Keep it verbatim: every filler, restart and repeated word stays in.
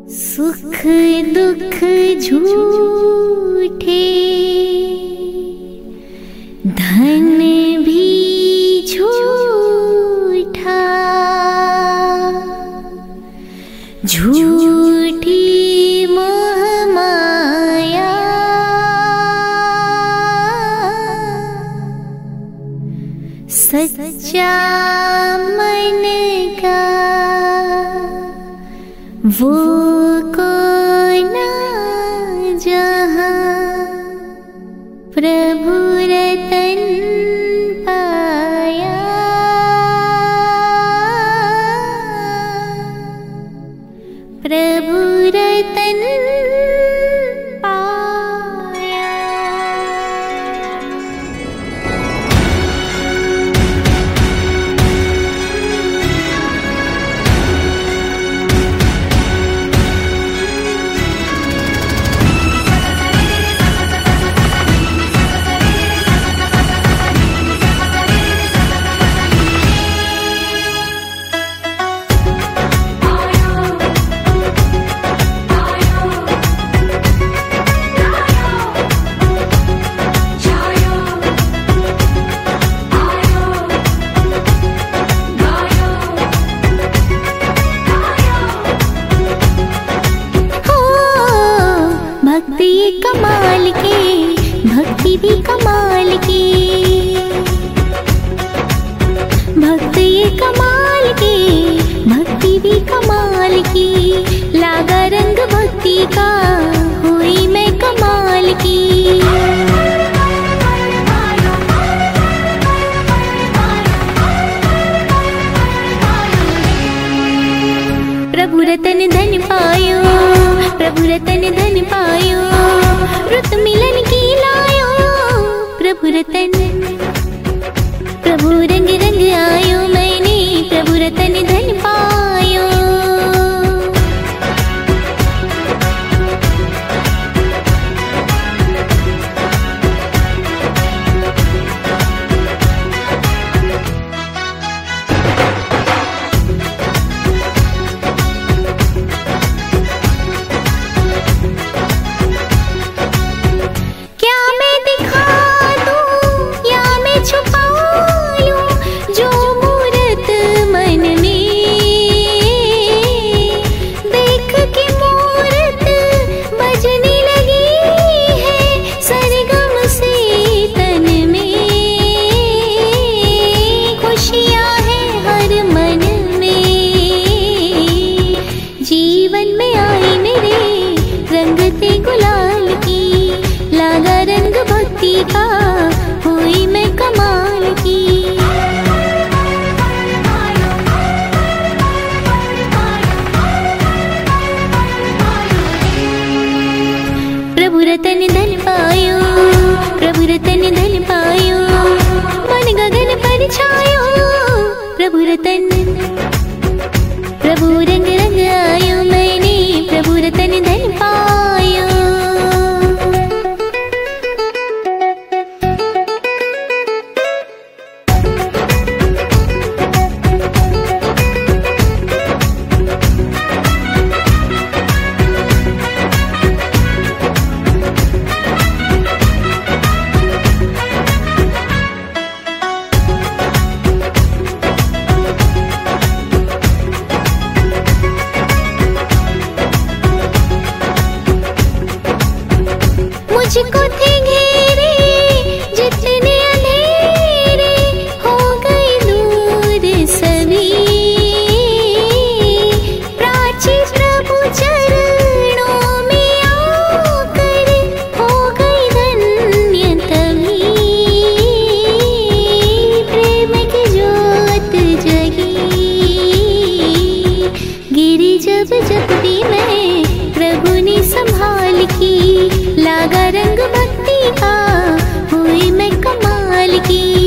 सुख दुख झूठे, धन भी झूठा, झूठी मोह माया, सच्चा मन का वो कौन जहाँ, प्रभु रतन पाया, प्रभु रतन पाया। भक्ति कमाल की, भक्ति भी कमाल की, भक्ति कमाल की, भक्ति भी कमाल की, लागा रंग भक्ति का हुई मैं कमाल की। प्रभु रतन धन पायो, प्रभु रतन धन पायो, रुत मिलन की लायो, प्रभु रतन, प्रभु रंग रंग आयो, मैंने प्रभु रतन धन पायो। जीवन में आई मेरे रंगते गुलाल की, लागा रंग भक्ति का हुई मैं कमाल की। प्रभु रतन धन पायो, प्रभु रतन धन पायो, मन गगन पर छायो, प्रभु रतन, प्रभु रंग रंग आयो, मैंने प्रभु रतन धन पायो। मुझको थे घेरे जितने अंधेरे, हो गए दूर सभी, प्राची प्रभु चरणों में आकर हो गई धन्य तभी, प्रेम की ज्योत जगी, गिरी जब जब भी मैं प्रभु ने संभाल की, लागा रंग भक्ति का हुई मैं कमाल की।